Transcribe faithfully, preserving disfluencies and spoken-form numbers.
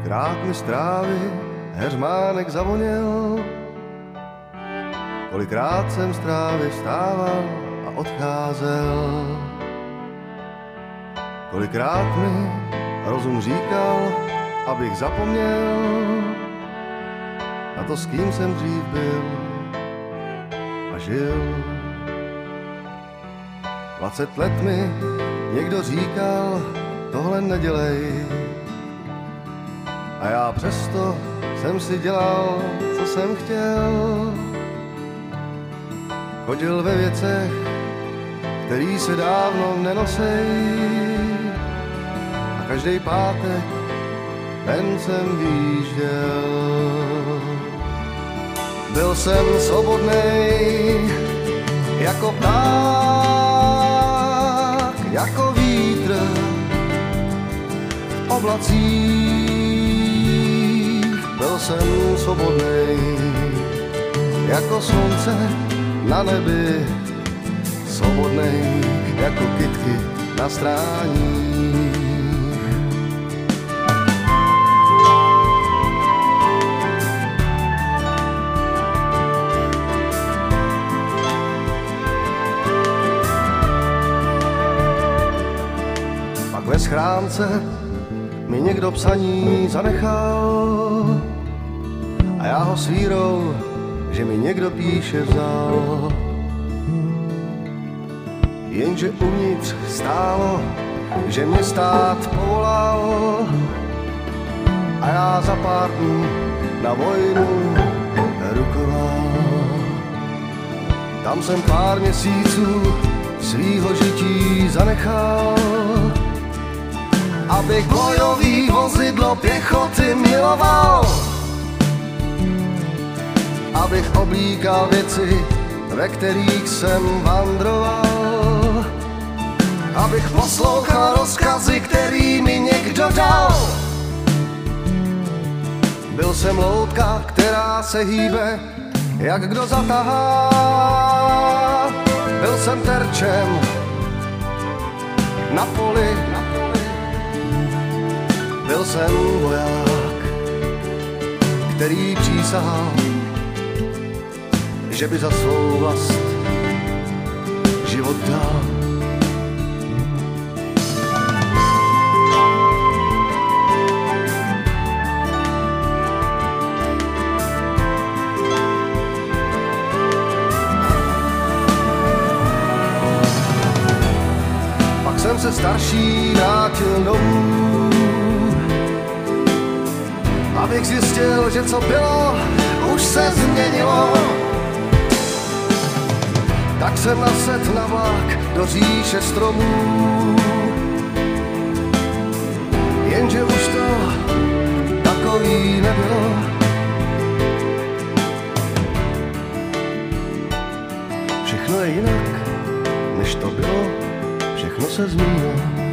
Kolikrát mi z trávy heřmánek zavoněl, kolikrát jsem z trávy vstával a odcházel. Kolikrát mi rozum říkal, abych zapomněl na to, s kým jsem dřív byl a žil. Dvacet let mi někdo říkal, tohle nedělej, a já přesto jsem si dělal, co jsem chtěl. Chodil ve věcech, který se dávno nenosej, a každý pátek ven jsem výjížděl. Byl jsem svobodnej jako pták, jako vítr v oblacích. Byl jsem svobodnej jako slunce na nebi, svobodnej jako kytky na stráních. Pak ve schránce mi někdo psaní zanechal a já ho s vírou, že mi někdo píše, vzal. Jenže uvnitř stálo, že mě stát povolal, a já za pár dnů na vojnu rukoval. Tam jsem pár měsíců svýho žití zanechal, abych bojový vozidlo pěchoty miloval, abych oblíkal věci, ve kterých jsem vandroval, abych poslouchal rozkazy, který mi někdo dal. Byl jsem loutka, která se hýbe, jak kdo zatahá. Byl jsem terčem na poli, byl jsem voják, který přísahal, že by za svou vlast život dal. Pak jsem se starší vrátil domů, abych zjistil, že co bylo, už se změnilo. Tak jsem nasedl na vlak do říše stromů, jenže už to takový nebylo. Všechno je jinak, než to bylo, všechno se změnilo.